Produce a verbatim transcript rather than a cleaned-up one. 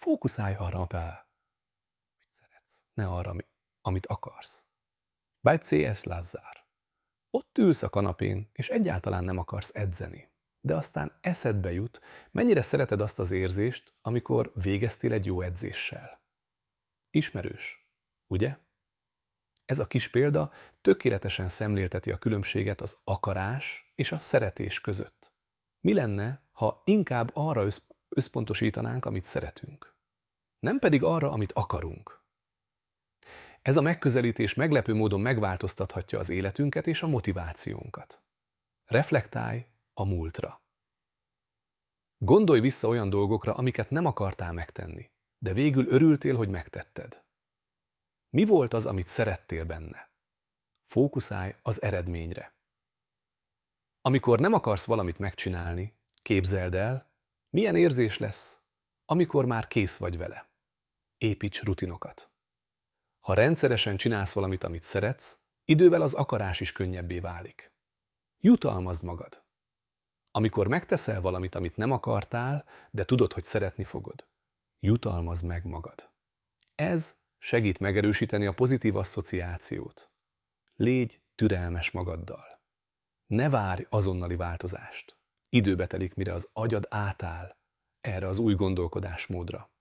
Fókuszálj arra, amit szeretsz, ne arra, ami- amit akarsz. By cé es. Lazzár. Ott ülsz a kanapén, és egyáltalán nem akarsz edzeni. De aztán eszedbe jut, mennyire szereted azt az érzést, amikor végeztél egy jó edzéssel. Ismerős, ugye? Ez a kis példa tökéletesen szemlélteti a különbséget az akarás és a szeretés között. Mi lenne, ha inkább arra össz- összpontosítanánk, amit szeretünk, nem pedig arra, amit akarunk? Ez a megközelítés meglepő módon megváltoztathatja az életünket és a motivációnkat. Reflektálj a múltra. Gondolj vissza olyan dolgokra, amiket nem akartál megtenni, de végül örültél, hogy megtetted. Mi volt az, amit szerettél benne? Fókuszálj az eredményre. Amikor nem akarsz valamit megcsinálni, képzeld el, milyen érzés lesz, amikor már kész vagy vele. Építs rutinokat. Ha rendszeresen csinálsz valamit, amit szeretsz, idővel az akarás is könnyebbé válik. Jutalmazd magad. Amikor megteszel valamit, amit nem akartál, de tudod, hogy szeretni fogod, jutalmazd meg magad. Ez segít megerősíteni a pozitív asszociációt. Légy türelmes magaddal. Ne várj azonnali változást. Időbe telik, mire az agyad átáll erre az új gondolkodásmódra.